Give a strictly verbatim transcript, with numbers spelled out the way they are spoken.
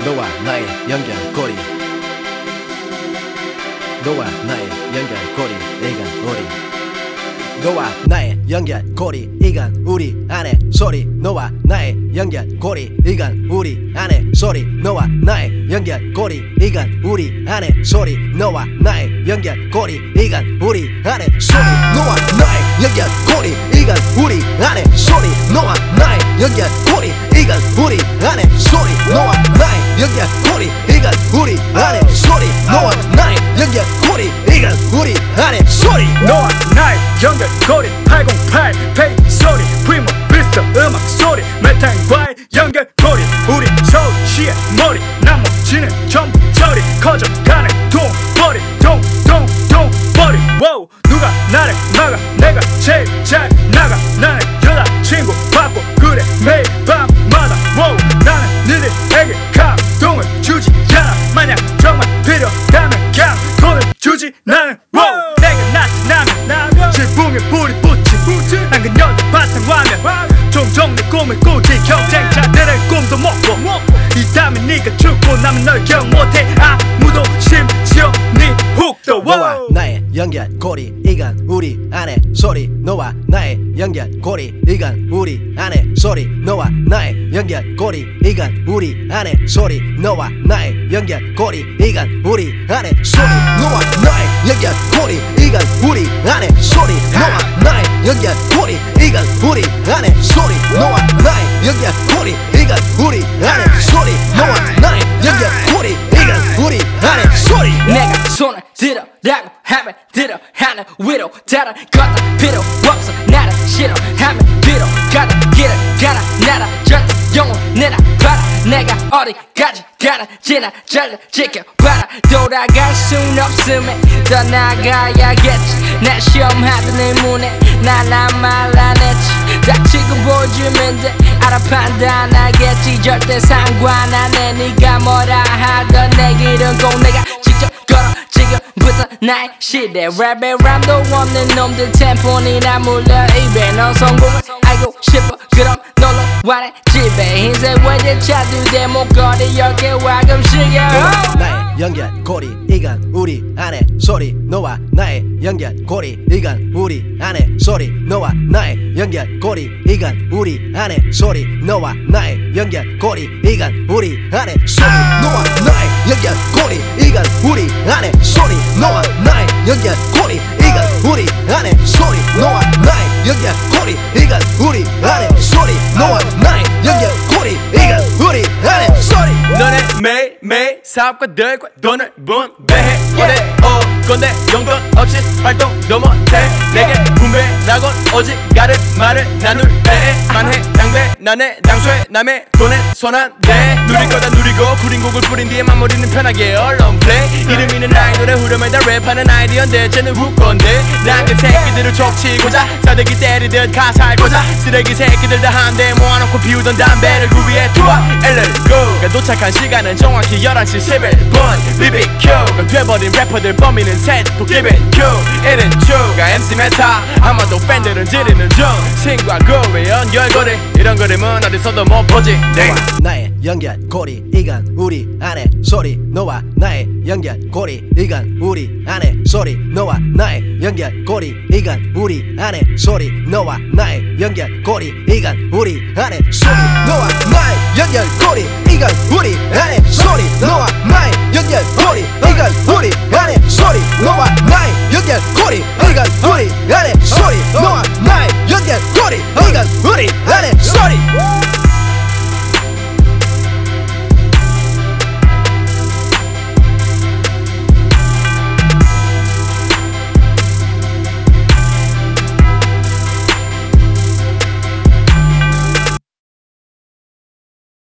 너와 나의 연결고리 너와 나의 연결고리 이건 우리 너와 나의 연결고리 이건 우리 안에 소리 너와 나의 연결고리 이건 우리 안에 소리 너와 나의 연결고리 이건 우리 안에 소리 너와 나의 연결고리 이건 우리 안에 소리 너와 나의 연결고리 이건 우리 안에 소리 너와 나의 연결고리 이건 우리 안에 소리 너와 나의 연결고리 이건 우리 안에 소리 너와 나의 연결고리 이건 우리 안에 소리 너와 나의 연결고리 팔공팔 페이 소리 프리모 비스트 음악 소리 메탄과의 연결고리 우리 서울시의 머리 나머지는 전부 저리 커져가는 돈벌이 동동동벌이 와우 누가 나를 막아 내가 제일 잘 나가 나는 여자친구 받고 그래 매일 밤마다 와우 나는 니들에게 감동을 주지 않아 만약 정말 필요하다면 그냥 돈을 주지 나는 와우 내가 나타나면 지붕에 불이 붙지 난 그녀들 바탕화면 종종 내 꿈을 꾸지 경쟁자들의 꿈도 먹고 이 다음에 네가 죽고 나면 널 기억 못해 아무도 심지어 네 훅도 너와 나의 연결고리 이건 우리 안에 소리 너와 나의 연결고리 이건 우리 안에 소리 너와 나의 연결고리 이건 우리 안에 소리 너와 나의 연결고리 이건 우리 안에 소리 너와 나의 연결고리 이건 우리 안에 소리 너와 나의 연결고리 이건 우리 안에 소리 너와 나의 연결고리 이건 우리 안에 소리 너와 나의 연결고리 이건 우리 안에 소리 내가 손을 들어라고 하면 들어 하는 위로 다른 것도 필요 없어 나를 싫어하면 뒤로 가는 길을 가라 나라 절대 영혼내나 봐라 내가 어디까지 가는지나 잘 지켜봐라 돌아갈 순 없음에 떠나가야겠지 내 시험하던 내 문에 나나 말라냈지 닥치고 보여주면 돼 알아 판단하겠지 절대 상관 안해 네가 뭐라 하던 내 길은 꼭 내가 직접 걸어 지금부터 나의 시대 랩에 람도 없는 놈들 템폰이나 물려 입에 넌 성공을 알고 싶어 그럼 놀러 와내 집에 흰색 외제차 두 대 목걸이 열 개 와금씩에 나의 연결고리 이건 우리 안에 소리 너와 나의 연결고리 이건 우리 안에 소리 너와 나의 연결고리 이건 우리 안에 소리 너와 나의 연결고리 이건 우리 안에 소리 너와 나의 연결고리 이건 우리 안에 소리 너와 나의 연결고리 이건 우리 안에 소리 너와 나의 연결고리 이건 우리 안에 소리 너와 나의 연결고리 이건 우리 안에 소리 너네 매일매일 사업가들과 돈을 분배해 어디 올 건데 용돈 없이 활동도 못해 내게 분배라곤 오직 가를 말을 나눌 때 만해 당배 나네 당소해 남의 돈에 손 안 대 누릴 거다 누리고 구린 곡을 뿌린 뒤에 마무리는 편하게 언론 플레이 이름 있는 아이돌의 후렴을 다 랩하는 아이디어인데 쟤는 후건데 난 그 새끼들을 족치고자 싸대기 때리듯 가사를 보자 쓰레기 새끼들 다 한데 모아놓고 피우던 담배를 구비해 투어 엘엘고가 도착한 시간은 정확히 열한 시 십일 분 비비큐가 돼버린 래퍼들 범인은 셋 또 give it cool 이른 추가 엠씨 메타 아마도 팬들은 지르는 중 신과 구의 연결고리 이런 그림은 어디서도 못 보지 너와 나의 연결고리 이건 우리 안에 소리 너와 나의 연결고리 이건 우리 안에 소리 너와 나의 연결고리 이건 우리 안에 소리 너와 나의 연결고리 이건 우리 안에 소리 너와 나의 연결고리 이건 우리 안에 소리 너와 나의